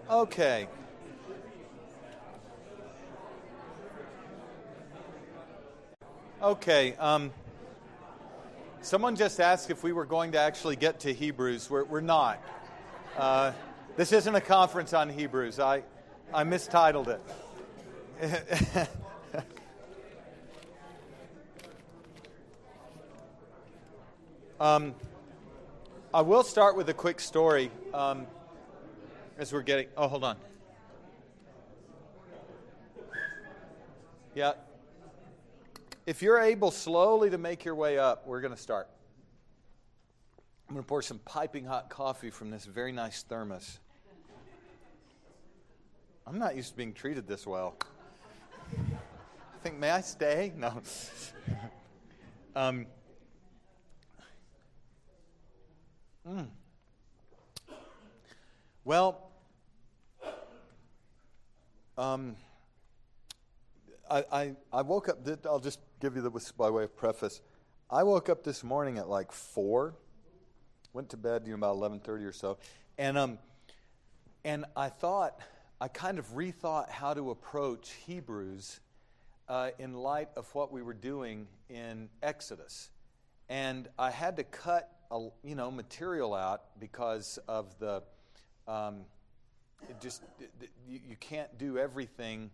Okay. Okay. Someone just asked if we were going to actually get to Hebrews. We're not. This isn't a conference on Hebrews. I mistitled it. I will start with a quick story as we're getting... Oh, hold on. Yeah. If you're able slowly to make your way up, we're going to start. I'm going to pour some piping hot coffee from this very nice thermos. I'm not used to being treated this well. I think, may I stay? No. Well, I woke up, I'll just give you this by way of preface. I woke up this morning at like 4, went to bed about 11:30 or so, and I thought, I kind of rethought how to approach Hebrews in light of what we were doing in Exodus. And I had to cut material out because of the you can't do everything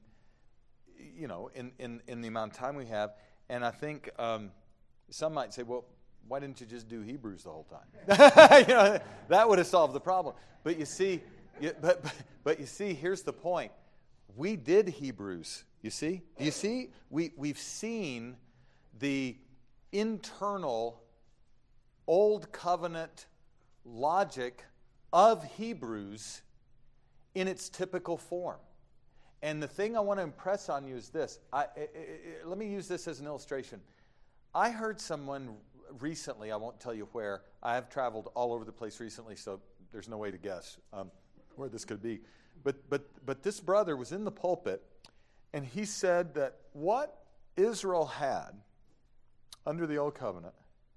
in the amount of time we have. And I think some might say, well, why didn't you just do Hebrews the whole time? That would have solved the problem. But you see, but you see, here's the point. We did Hebrews. You see? Do you see? We've seen the internal Old Covenant logic of Hebrews in its typical form. And the thing I want to impress on you is this. Let me use this as an illustration. I heard someone recently, I won't tell you where. I have traveled all over the place recently, so there's no way to guess where this could be. But this brother was in the pulpit, and he said that what Israel had under the Old Covenant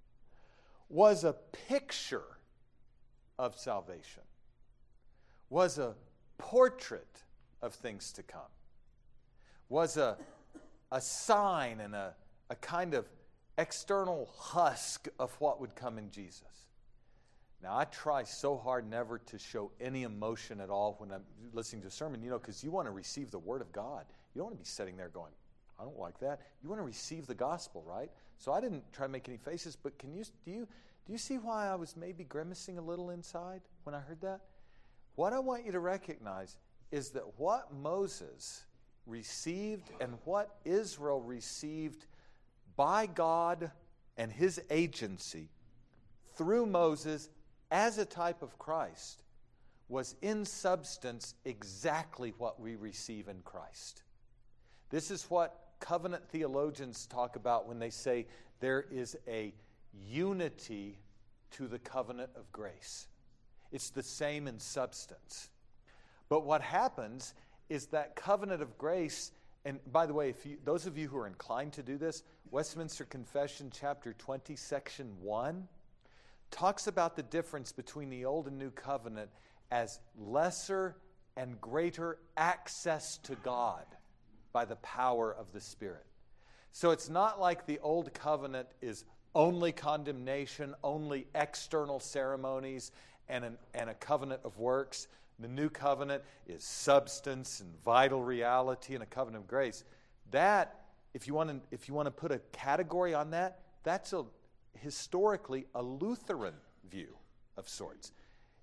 was a picture of salvation, was a portrait of things to come, was a sign and a kind of external husk of what would come in Jesus. Now, I try so hard never to show any emotion at all when I'm listening to a sermon, because you want to receive the Word of God. You don't want to be sitting there going, I don't like that. You want to receive the gospel, right? So I didn't try to make any faces, but do you see why I was maybe grimacing a little inside when I heard that? What I want you to recognize is that what Moses received and what Israel received by God and his agency through Moses as a type of Christ was in substance exactly what we receive in Christ. This is what covenant theologians talk about when they say there is a unity to the covenant of grace. It's the same in substance. But what happens is that covenant of grace, and by the way, those of you who are inclined to do this, Westminster Confession, chapter 20, section 1, talks about the difference between the Old and New Covenant as lesser and greater access to God by the power of the Spirit. So it's not like the Old Covenant is only condemnation, only external ceremonies, and a covenant of works. The New Covenant is substance and vital reality and a covenant of grace. That, if you want to put a category on that, that's historically a Lutheran view of sorts.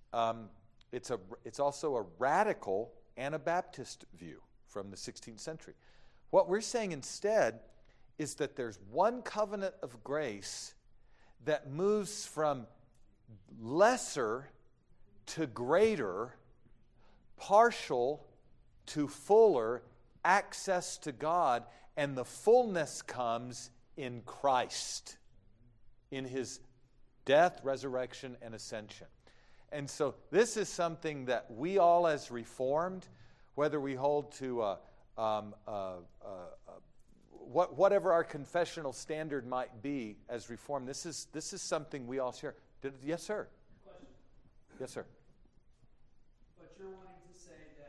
It's also a radical Anabaptist view from the 16th century. What we're saying instead is that there's one covenant of grace that moves from lesser to greater, partial to fuller access to God, and the fullness comes in Christ, in his death, resurrection, and ascension. And so this is something that we all as Reformed, whether we hold to whatever our confessional standard might be as Reformed, this is something we all share. Yes, sir. Question. Yes, sir. But you're wanting to say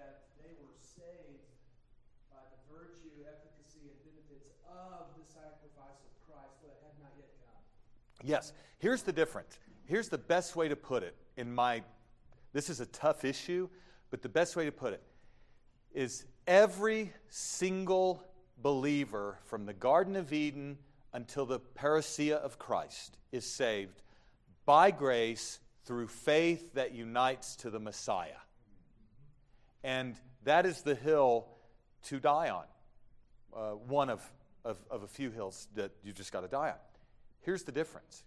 of the sacrifice of Christ that had not yet come. Yes. Here's the difference. Here's the best way to put it this is a tough issue, but the best way to put it is every single believer from the Garden of Eden until the parousia of Christ is saved by grace through faith that unites to the Messiah. And that is the hill to die on. One of a few hills that you've just got to die on. Here's the difference.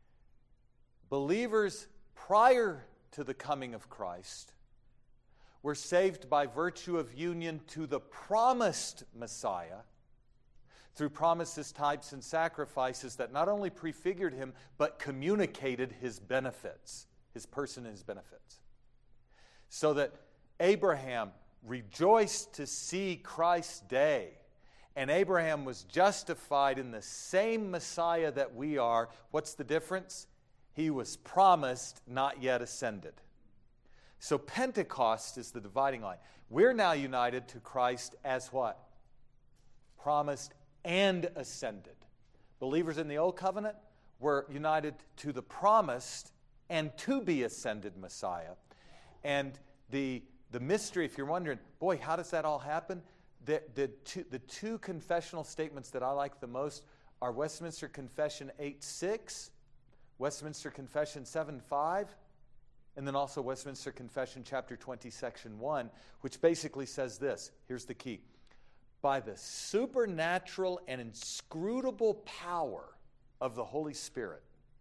Believers prior to the coming of Christ were saved by virtue of union to the promised Messiah through promises, types, and sacrifices that not only prefigured him, but communicated his benefits, his person and his benefits. So that Abraham rejoiced to see Christ's day, and Abraham was justified in the same Messiah that we are. What's the difference? He was promised, not yet ascended. So Pentecost is the dividing line. We're now united to Christ as what? Promised and ascended. Believers in the Old Covenant were united to the promised and to be ascended Messiah. And the mystery, if you're wondering, boy, how does that all happen? The two confessional statements that I like the most are Westminster Confession 8:6, Westminster Confession 7:5, and then also Westminster Confession chapter 20, section 1, which basically says this. Here's the key. By the supernatural and inscrutable power of the Holy Spirit,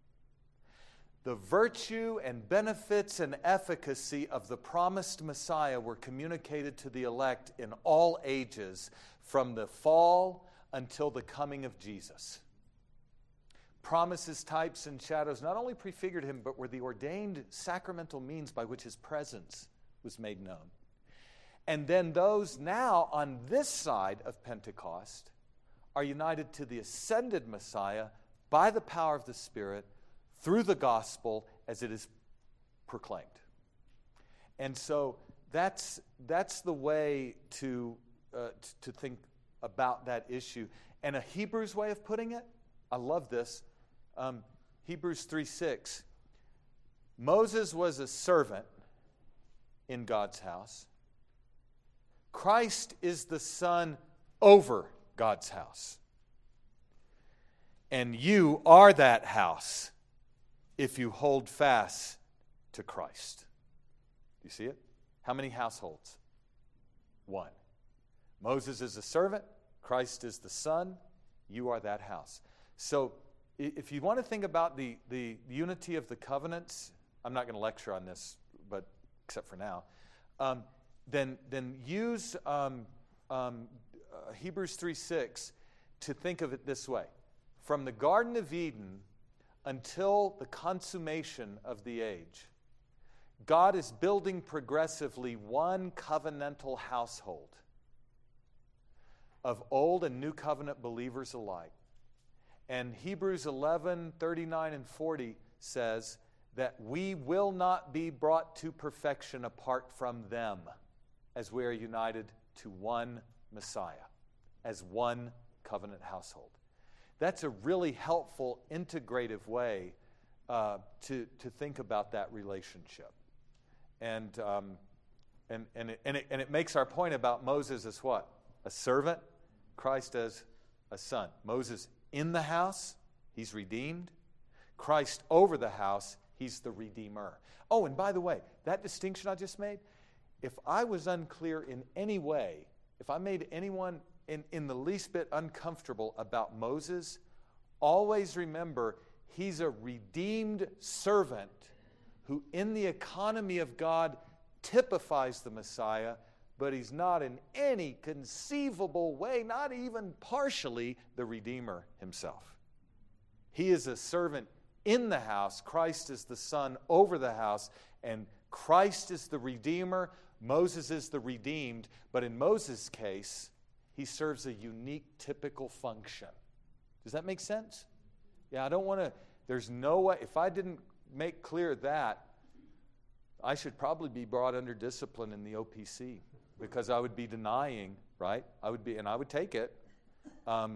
the virtue and benefits and efficacy of the promised Messiah were communicated to the elect in all ages, from the fall until the coming of Jesus. Promises, types, and shadows not only prefigured him, but were the ordained sacramental means by which his presence was made known. And then those now on this side of Pentecost are united to the ascended Messiah by the power of the Spirit through the gospel as it is proclaimed. And so that's the way to think about that issue. And a Hebrews way of putting it, I love this. Hebrews 3:6. Moses was a servant in God's house. Christ is the son over God's house. And you are that house if you hold fast to Christ. You see it? How many households? One. Moses is a servant. Christ is the son. You are that house. So if you want to think about the unity of the covenants, I'm not going to lecture on this, but except for now, then use Hebrews 3:6 to think of it this way. From the Garden of Eden until the consummation of the age, God is building progressively one covenantal household of Old and New Covenant believers alike. And Hebrews 11:39 and 40 says that we will not be brought to perfection apart from them, as we are united to one Messiah, as one covenant household. That's a really helpful, integrative way to think about that relationship. And it makes our point about Moses as what? A servant, Christ as a son. Moses in the house, he's redeemed. Christ over the house, he's the redeemer. Oh, and by the way, that distinction I just made, if I was unclear in any way, if I made anyone in the least bit uncomfortable about Moses, always remember he's a redeemed servant who in the economy of God typifies the Messiah, but he's not in any conceivable way, not even partially, the Redeemer himself. He is a servant in the house. Christ is the son over the house, and Christ is the Redeemer. Moses is the redeemed, but in Moses' case, he serves a unique, typical function. Does that make sense? Yeah, I don't want to, there's no way, if I didn't make clear that, I should probably be brought under discipline in the OPC, because I would be denying, right? I would take it.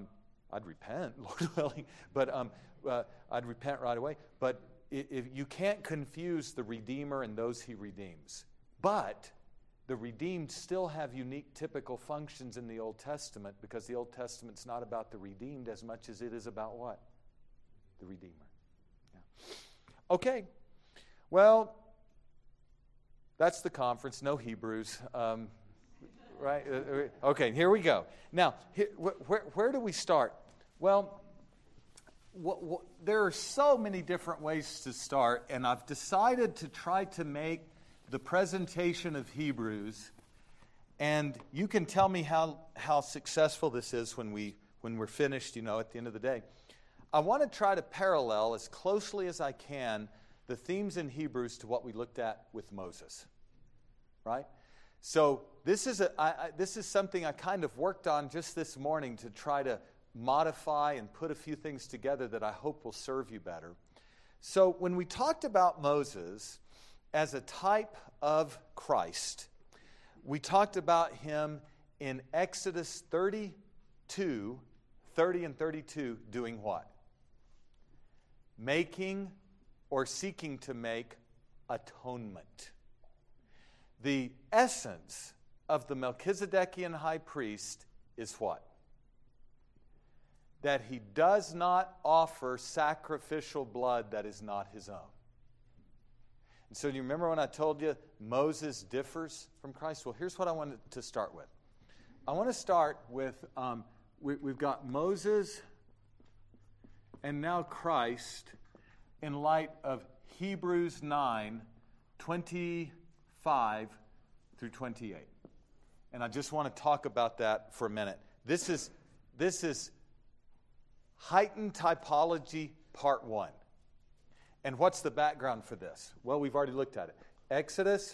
I'd repent, Lord willing, but I'd repent right away. But if you can't confuse the Redeemer and those he redeems. But the redeemed still have unique typical functions in the Old Testament, because the Old Testament's not about the redeemed as much as it is about what? The Redeemer. Yeah. Okay. Well, that's the conference. No Hebrews. Right? Okay, here we go. Now, where do we start? Well, there are so many different ways to start, and I've decided to try to make the presentation of Hebrews, and you can tell me how successful this is when we're finished, at the end of the day. I want to try to parallel as closely as I can the themes in Hebrews to what we looked at with Moses, right? So this is something I kind of worked on just this morning to try to modify and put a few things together that I hope will serve you better. So when we talked about Moses as a type of Christ, we talked about him in Exodus 30 and 32 doing what? Making or seeking to make atonement. The essence of the Melchizedekian high priest is what? That he does not offer sacrificial blood that is not his own. And so do you remember when I told you Moses differs from Christ? Well, here's what I wanted to start with. I want to start with, we've got Moses and now Christ in light of Hebrews 9, 25 through 28. And I just want to talk about that for a minute. This is heightened typology part 1. And what's the background for this? Well, we've already looked at it. Exodus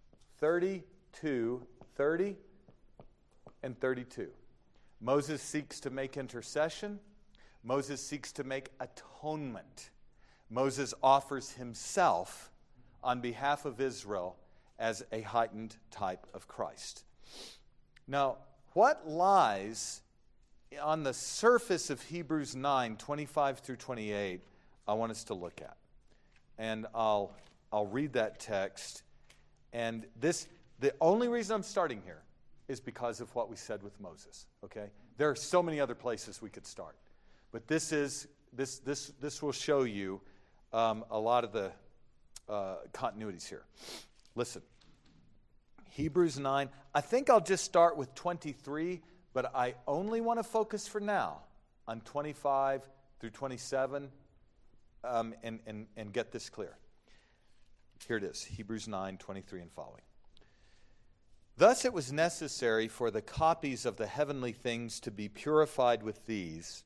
32, 30 and 32. Moses seeks to make intercession. Moses seeks to make atonement. Moses offers himself on behalf of Israel as a heightened type of Christ. Now, what lies on the surface of Hebrews 9, 25 through 28, I want us to look at. And I'll read that text. And the only reason I'm starting here is because of what we said with Moses. Okay? There are so many other places we could start. But this will show you a lot of the continuities here. Listen. Hebrews 9. I think I'll just start with 23, but I only want to focus for now on 25 through 27 and get this clear. Here it is, Hebrews 9, 23 and following. Thus it was necessary for the copies of the heavenly things to be purified with these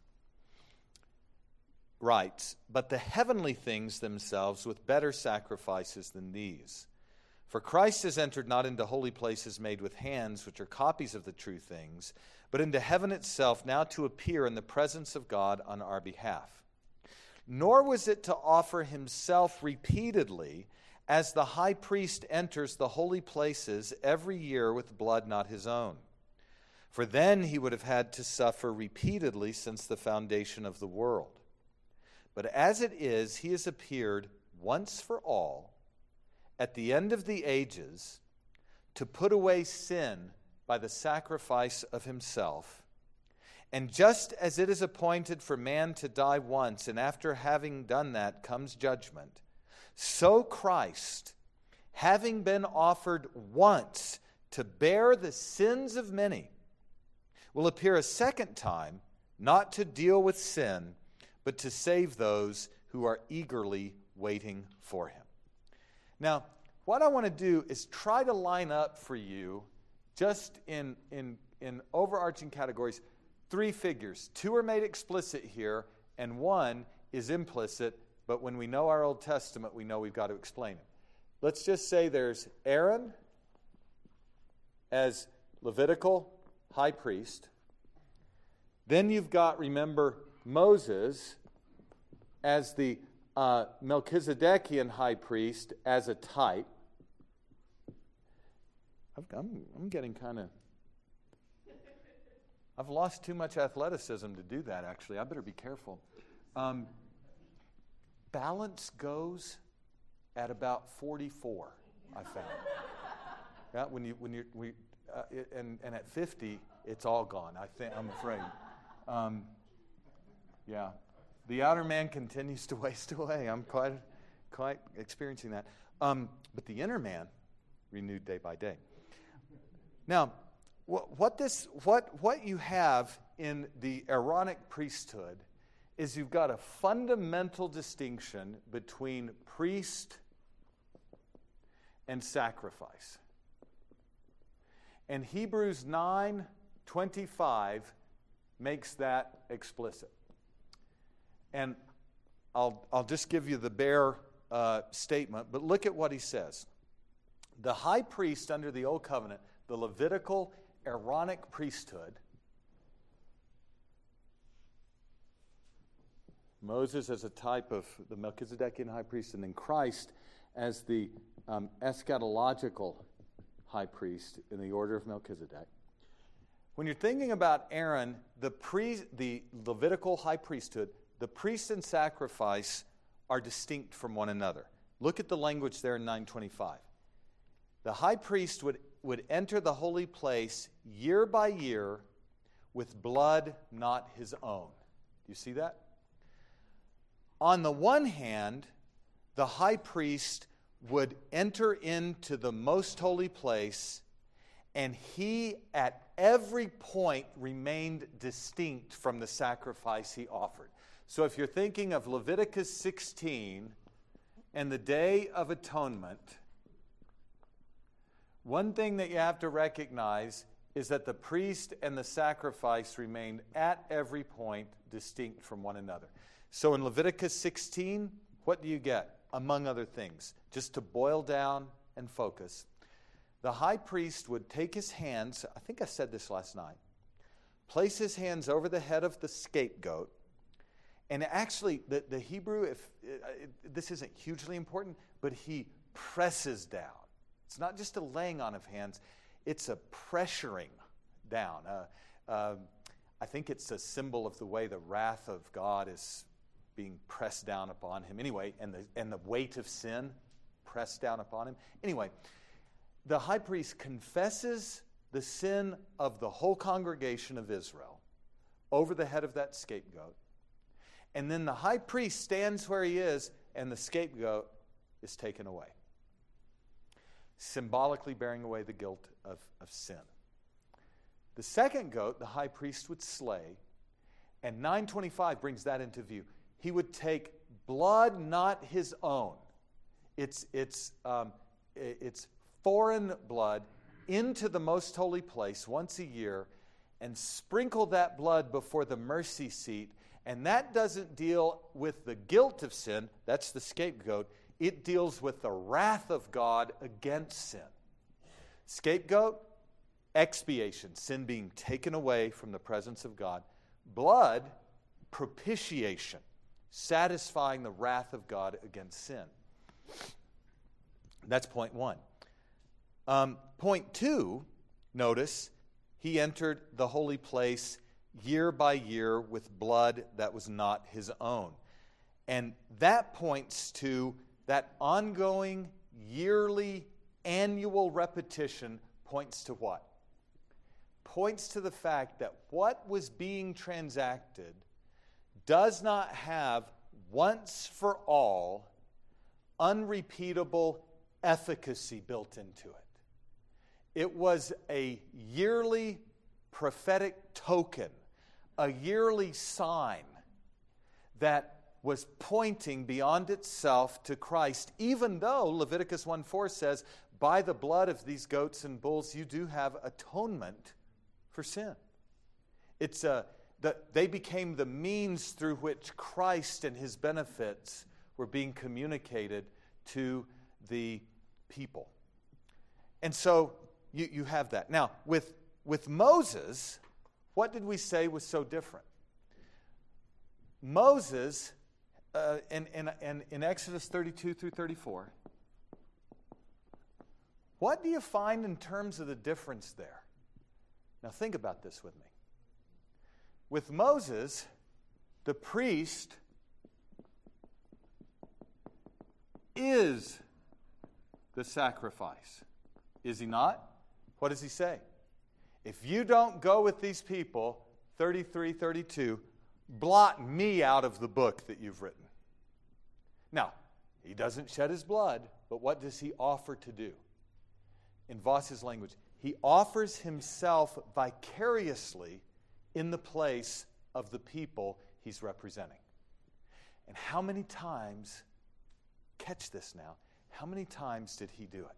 rites, but the heavenly things themselves with better sacrifices than these. For Christ has entered not into holy places made with hands, which are copies of the true things, but into heaven itself, now to appear in the presence of God on our behalf. Nor was it to offer himself repeatedly, as the high priest enters the holy places every year with blood not his own. For then he would have had to suffer repeatedly since the foundation of the world. But as it is, he has appeared once for all, at the end of the ages, to put away sin by the sacrifice of himself. And just as it is appointed for man to die once, and after having done that comes judgment, so Christ, having been offered once to bear the sins of many, will appear a second time, not to deal with sin, but to save those who are eagerly waiting for him. Now, what I want to do is try to line up for you, just in overarching categories, 3 figures. 2 are made explicit here, and 1 is implicit, but when we know our Old Testament, we know we've got to explain it. Let's just say there's Aaron as Levitical high priest. Then you've got, remember, Moses as the Melchizedekian high priest as a type. I'm getting kind of... I've lost too much athleticism to do that, actually. I better be careful. Balance goes at about 44, I found. Yeah, and at 50, it's all gone. I'm afraid. Yeah, the outer man continues to waste away. I'm quite experiencing that. But the inner man, renewed day by day. Now, what you have in the Aaronic priesthood is you've got a fundamental distinction between priest and sacrifice. And Hebrews 9:25 makes that explicit. And I'll just give you the bare statement, but look at what he says. The high priest under the Old Covenant, the Levitical Aaronic priesthood, Moses as a type of the Melchizedekian high priest, and then Christ as the eschatological high priest in the order of Melchizedek. When you're thinking about Aaron, the Levitical high priesthood, the priest and sacrifice are distinct from one another. Look at the language there in 9:25. The high priest would enter the holy place year by year with blood not his own. Do you see that? On the one hand, the high priest would enter into the most holy place, and he at every point remained distinct from the sacrifice he offered. So if you're thinking of Leviticus 16 and the Day of Atonement, one thing that you have to recognize is that the priest and the sacrifice remained at every point distinct from one another. So in Leviticus 16, what do you get? Among other things, just to boil down and focus, the high priest would take his hands, I think I said this last night, place his hands over the head of the scapegoat, and actually the Hebrew, this isn't hugely important, but he presses down. It's not just a laying on of hands, it's a pressuring down. I think it's a symbol of the way the wrath of God is being pressed down upon him. Anyway, and the weight of sin pressed down upon him. Anyway, the high priest confesses the sin of the whole congregation of Israel over the head of that scapegoat. And then the high priest stands where he is, and the scapegoat is taken away, symbolically bearing away the guilt of sin. The second goat, the high priest would slay, and 9:25 brings that into view. He would take blood not his own. It's foreign blood into the most holy place once a year and sprinkle that blood before the mercy seat. And that doesn't deal with the guilt of sin. That's the scapegoat. It deals with the wrath of God against sin. Scapegoat, expiation, sin being taken away from the presence of God. Blood, propitiation, satisfying the wrath of God against sin. That's point one. Point two, notice, he entered the holy place year by year with blood that was not his own. And that points to that ongoing, yearly, annual repetition points to what? Points to the fact that what was being transacted does not have once for all unrepeatable efficacy built into it. It was a yearly prophetic token, a yearly sign that was pointing beyond itself to Christ, even though Leviticus 1:4 says, by the blood of these goats and bulls, you do have atonement for sin. They became the means through which Christ and his benefits were being communicated to the people. And so you have that. Now, with Moses, what did we say was so different? Moses, in Exodus 32 through 34, what do you find in terms of the difference there? Now think about this with me. With Moses, the priest is the sacrifice. Is he not? What does he say? If you don't go with these people, 33, 32, blot me out of the book that you've written. Now, he doesn't shed his blood, but what does he offer to do? In Voss's language, he offers himself vicariously in the place of the people he's representing. And how many times, catch this now, how many times did he do it?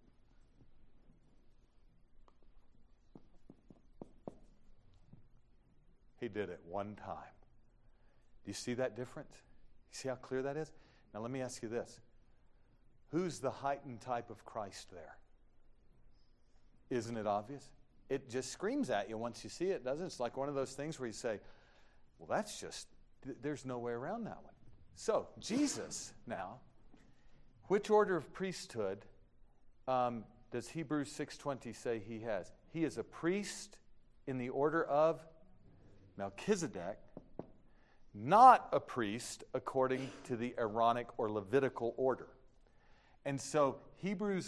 He did it one time. Do you see that difference? You see how clear that is? Now let me ask you this. Who's the heightened type of Christ there? Isn't it obvious? It just screams at you once you see it, doesn't it? It's like one of those things where you say, well, that's just, there's no way around that one. So, Jesus now, which order of priesthood does Hebrews 6:20 say he has? He is a priest in the order of Melchizedek, not a priest according to the Aaronic or Levitical order. And so Hebrews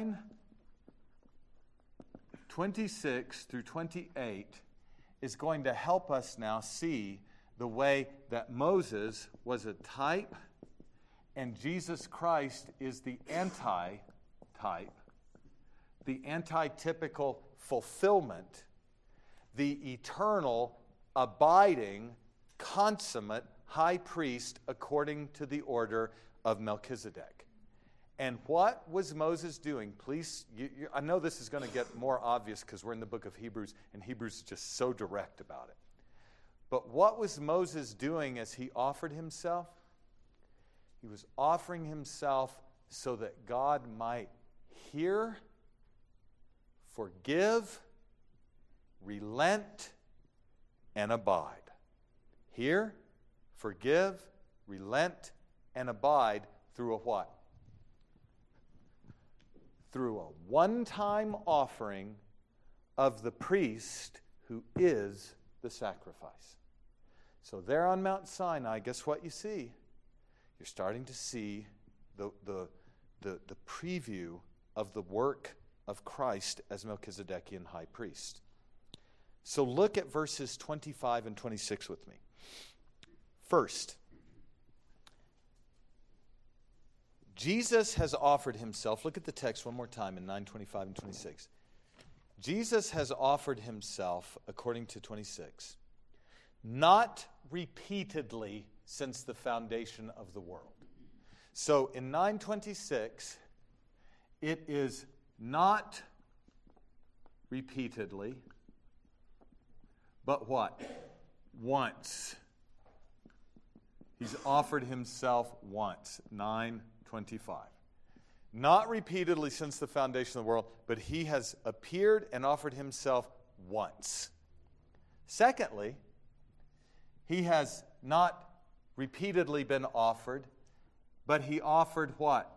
9:26 through 28 is going to help us now see the way that Moses was a type and Jesus Christ is the anti-type, the anti-typical fulfillment, the eternal, abiding, consummate high priest according to the order of Melchizedek. And what was Moses doing? Please, I know this is going to get more obvious because we're in the book of Hebrews, and Hebrews is just so direct about it. But what was Moses doing as he offered himself? He was offering himself so that God might hear, forgive, relent, and abide. Hear, forgive, relent, and abide through a what? Through a one-time offering of the priest who is the sacrifice. So there on Mount Sinai, guess what you see? You're starting to see the preview of the work of Christ as Melchizedekian high priest. So look at verses 25 and 26 with me. First, Jesus has offered himself. Look at the text one more time in 9:25 and 26. Jesus has offered himself, according to 26, not repeatedly since the foundation of the world. So in 9:26, it is not repeatedly, but what? Once. He's offered himself once. 9:25. Not repeatedly since the foundation of the world, but he has appeared and offered himself once. Secondly, he has not repeatedly been offered, but he offered what?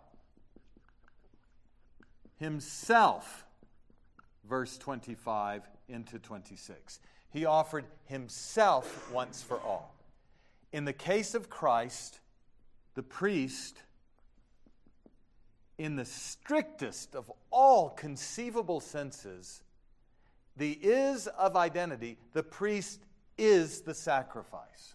Himself. Verse 25 into 26. He offered himself once for all. In the case of Christ, the priest, in the strictest of all conceivable senses, the is of identity, the priest is the sacrifice.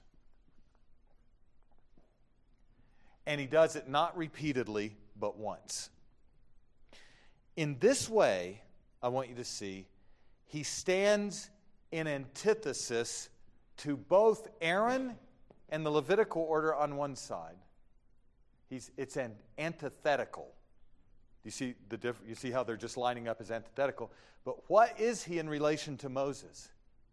And he does it not repeatedly, but once. In this way, I want you to see, he stands in antithesis to both Aaron and the Levitical order on one side. It's an antithetical. You see you see how they're just lining up as antithetical. But what is he in relation to Moses?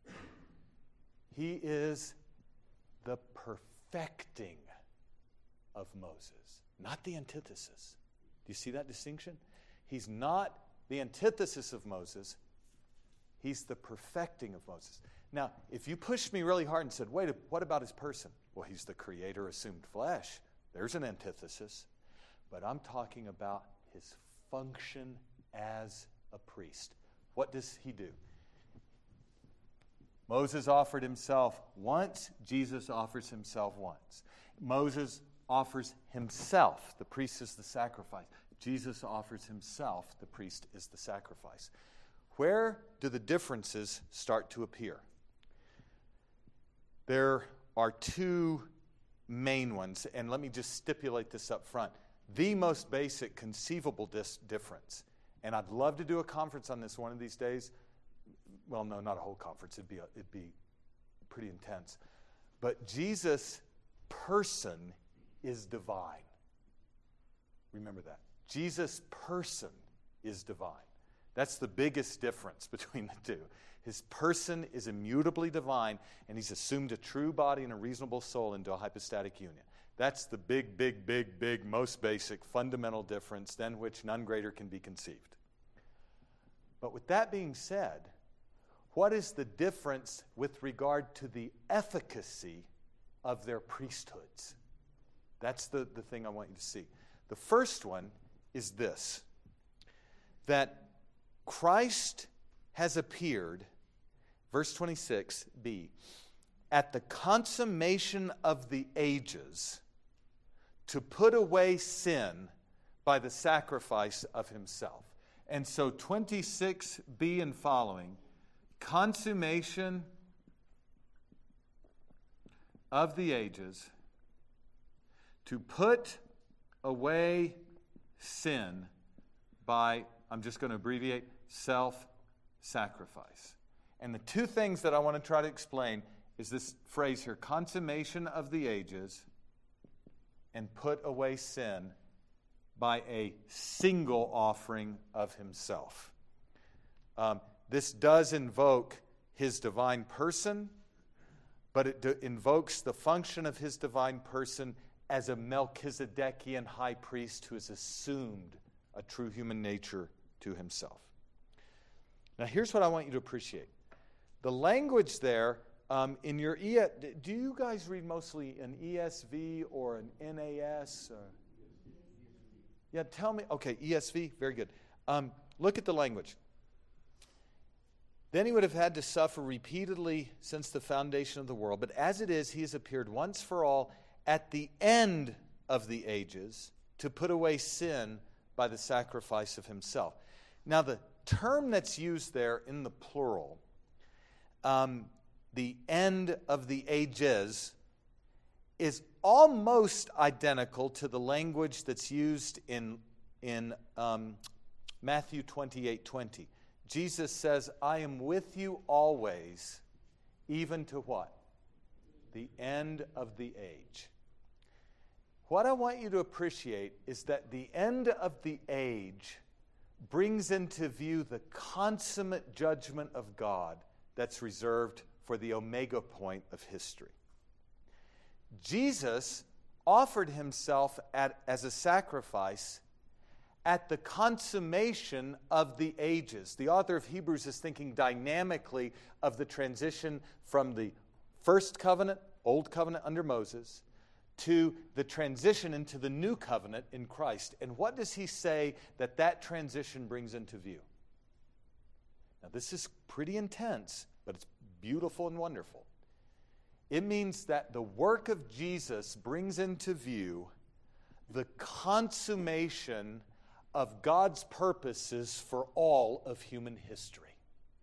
He is the perfecting of Moses, not the antithesis. Do you see that distinction? He's not the antithesis of Moses. He's the perfecting of Moses. Now, if you pushed me really hard and said, wait, what about his person? Well, he's the creator assumed flesh. There's an antithesis. But I'm talking about his function as a priest. What does he do? Moses offered himself once. Jesus offers himself once. Moses offers himself. The priest is the sacrifice. Jesus offers himself. The priest is the sacrifice. Where do the differences start to appear? There are two main ones, and let me just stipulate this up front. The most basic conceivable difference, and I'd love to do a conference on this one of these days. Well, no, not a whole conference. It'd be pretty intense. But Jesus' person is divine. Remember that. Jesus' person is divine. That's the biggest difference between the two. His person is immutably divine, and he's assumed a true body and a reasonable soul into a hypostatic union. That's the big, most basic, fundamental difference than which none greater can be conceived. But with that being said, what is the difference with regard to the efficacy of their priesthoods? That's the thing I want you to see. The first one is this, that Christ has appeared, verse 26b, at the consummation of the ages to put away sin by the sacrifice of himself. And so 26b and following, consummation of the ages to put away sin by, I'm just going to abbreviate, self-sacrifice. And the two things that I want to try to explain is this phrase here, consummation of the ages and put away sin by a single offering of himself. This does invoke his divine person, but it invokes the function of his divine person as a Melchizedekian high priest who has assumed a true human nature to himself. Now here's what I want you to appreciate. The language there, in your do you guys read mostly an ESV or an NAS? Yeah, tell me. Okay, ESV, very good. Look at the language. Then he would have had to suffer repeatedly since the foundation of the world. But as it is, he has appeared once for all at the end of the ages to put away sin by the sacrifice of himself. Now, the term that's used there in the plural, the end of the ages, is almost identical to the language that's used in Matthew 28:20. Jesus says, I am with you always, even to what? The end of the age. What I want you to appreciate is that the end of the age brings into view the consummate judgment of God that's reserved for the omega point of history. Jesus offered himself as a sacrifice at the consummation of the ages. The author of Hebrews is thinking dynamically of the transition from the first covenant, old covenant under Moses, to the transition into the new covenant in Christ. And what does he say that transition brings into view? Now, this is pretty intense, but it's beautiful and wonderful. It means that the work of Jesus brings into view the consummation of God's purposes for all of human history.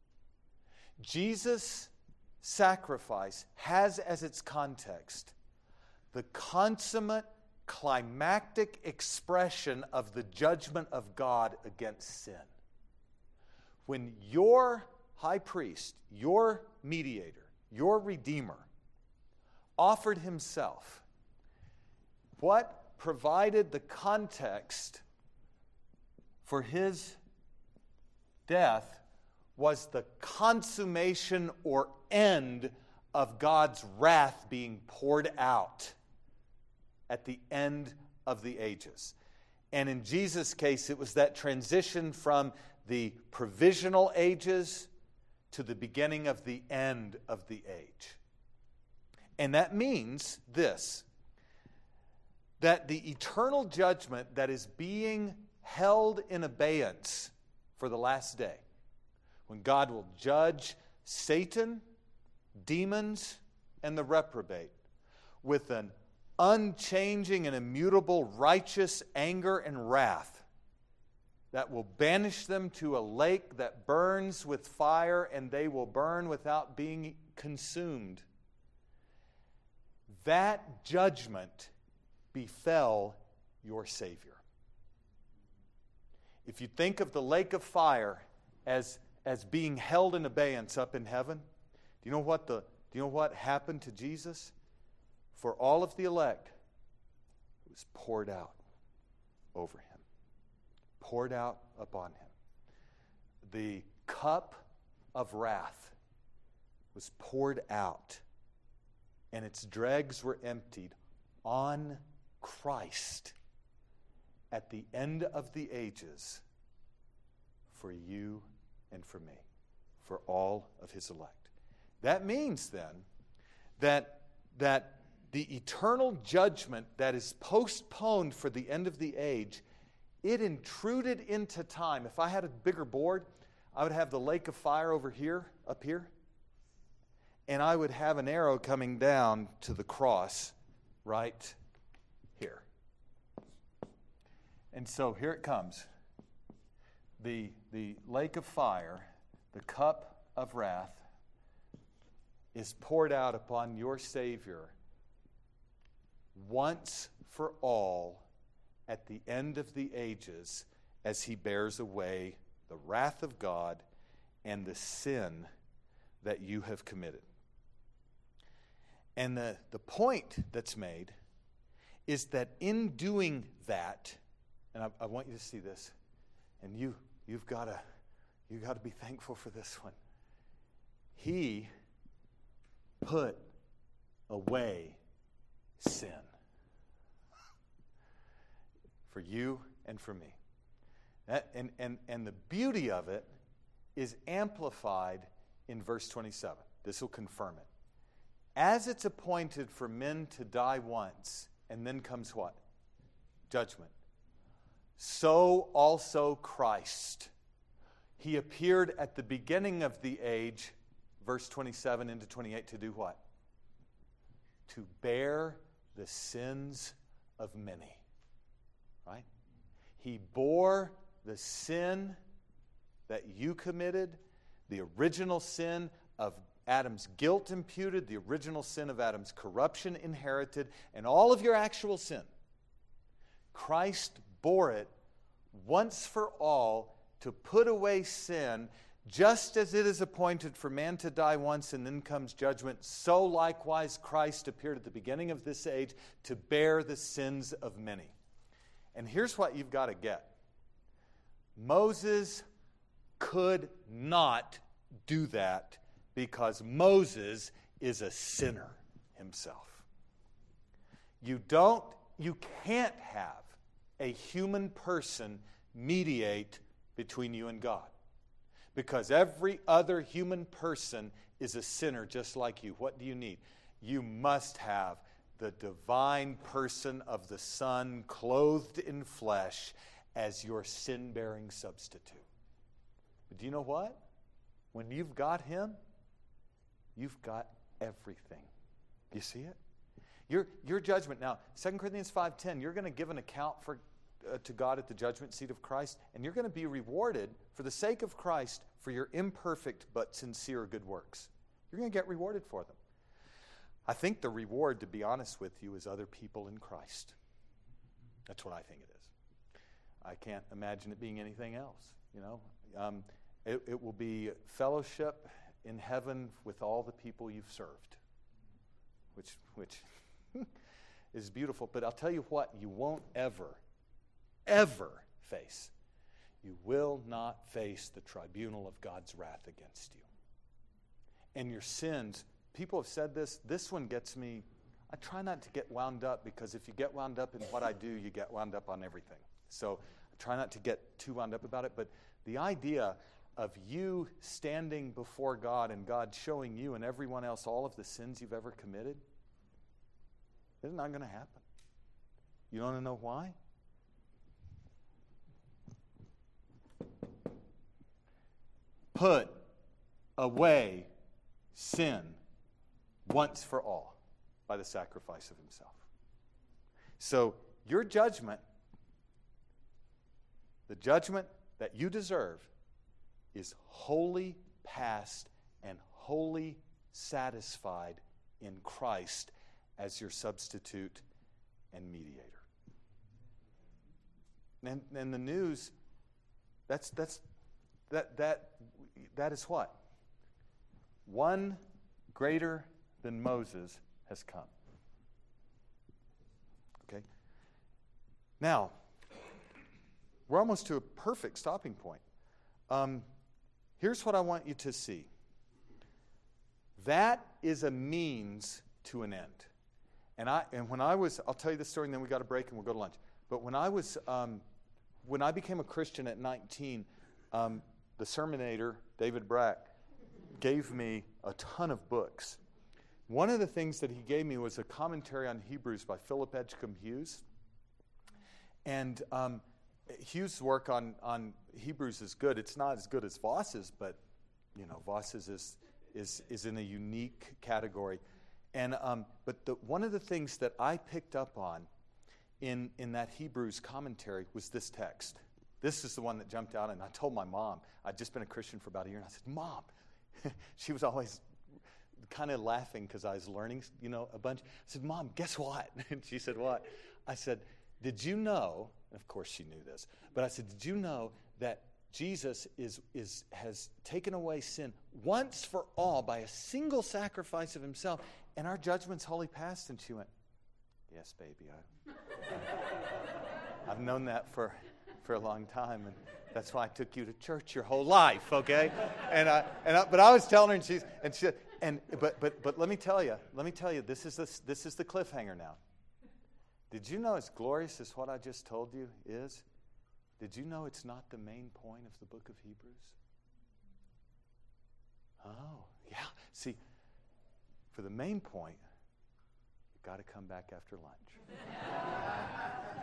Jesus' sacrifice has as its context the consummate, climactic expression of the judgment of God against sin. When your high priest, your mediator, your redeemer, offered himself, what provided the context for his death was the consummation or end of God's wrath being poured out at the end of the ages. And in Jesus' case, it was that transition from the provisional ages to the beginning of the end of the age. And that means this, that the eternal judgment that is being held in abeyance for the last day, when God will judge Satan demons and the reprobate with an unchanging and immutable righteous anger and wrath that will banish them to a lake that burns with fire, and they will burn without being consumed. That judgment befell your Savior. If you think of the lake of fire as being held in abeyance up in heaven, do you know what happened to Jesus? For all of the elect, it was poured out over him, poured out upon him. The cup of wrath was poured out, and its dregs were emptied on Christ at the end of the ages for you and for me, for all of his elect. That means then that the eternal judgment that is postponed for the end of the age, it intruded into time. If I had a bigger board, I would have the lake of fire over here, up here, and I would have an arrow coming down to the cross right here. And so here it comes. The lake of fire, the cup of wrath, is poured out upon your Savior once for all at the end of the ages, as he bears away the wrath of God and the sin that you have committed. And the point that's made is that in doing that, and I want you to see this, and you've got to be thankful for this one. He put away sin for you and for me. And the beauty of it is amplified in verse 27. This will confirm it. As it's appointed for men to die once, and then comes what? Judgment. So also Christ. He appeared at the beginning of the age, verse 27 into 28, to do what? To bear the sins of many. Right? He bore the sin that you committed, the original sin of Adam's guilt imputed, the original sin of Adam's corruption inherited, and all of your actual sin. Christ bore it once for all to put away sin, just as it is appointed for man to die once and then comes judgment, so likewise Christ appeared at the beginning of this age to bear the sins of many. And here's what you've got to get. Moses could not do that because Moses is a sinner himself. You can't have a human person mediate between you and God. Because every other human person is a sinner just like you. What do you need? You must have the divine person of the Son clothed in flesh as your sin-bearing substitute. But do you know what? When you've got him, you've got everything. You see it? Your judgment. Now, 2 Corinthians 5:10, you're going to give an account to God at the judgment seat of Christ, and you're going to be rewarded for the sake of Christ for your imperfect but sincere good works. You're going to get rewarded for them. I think the reward, to be honest with you, is other people in Christ. That's what I think it is. I can't imagine it being anything else. It will be fellowship in heaven with all the people you've served, which is beautiful. But I'll tell you what, you won't ever face. You will not face the tribunal of God's wrath against you. And your sins, people have said this one gets me. I try not to get wound up, because if you get wound up in what I do, you get wound up on everything. So I try not to get too wound up about it. But the idea of you standing before God and God showing you and everyone else all of the sins you've ever committed, it's not going to happen. You want to know why? Put away sin once for all by the sacrifice of himself. So your judgment, the judgment that you deserve, is wholly past and wholly satisfied in Christ as your substitute and mediator. And the news, that is what? One greater than Moses has come. Okay? Now, we're almost to a perfect stopping point. Here's what I want you to see. That is a means to an end. And when I was, I'll tell you this story and then we got a break and we'll go to lunch. But when I became a Christian at 19, the sermonator, David Brack, gave me a ton of books. One of the things that he gave me was a commentary on Hebrews by Philip Edgecombe Hughes. And Hughes' work on Hebrews is good. It's not as good as Voss's, but Voss's is in a unique category. And but one of the things that I picked up on in that Hebrews commentary was this text. This is the one that jumped out, and I told my mom. I'd just been a Christian for about a year, and I said, "Mom," she was always kind of laughing because I was learning, a bunch. I said, "Mom, guess what?" And she said, "What?" I said, "Did you know?" And of course, she knew this, but I said, "Did you know that Jesus has taken away sin once for all by a single sacrifice of himself, and our judgment's wholly past?" And she went, "Yes, baby. I've known that for a long time, and that's why I took you to church your whole life, okay?" But I was telling her, but let me tell you, this is the cliffhanger now. Did you know, as glorious as what I just told you is, did you know it's not the main point of the book of Hebrews? Oh, yeah. See, for the main point, you've got to come back after lunch.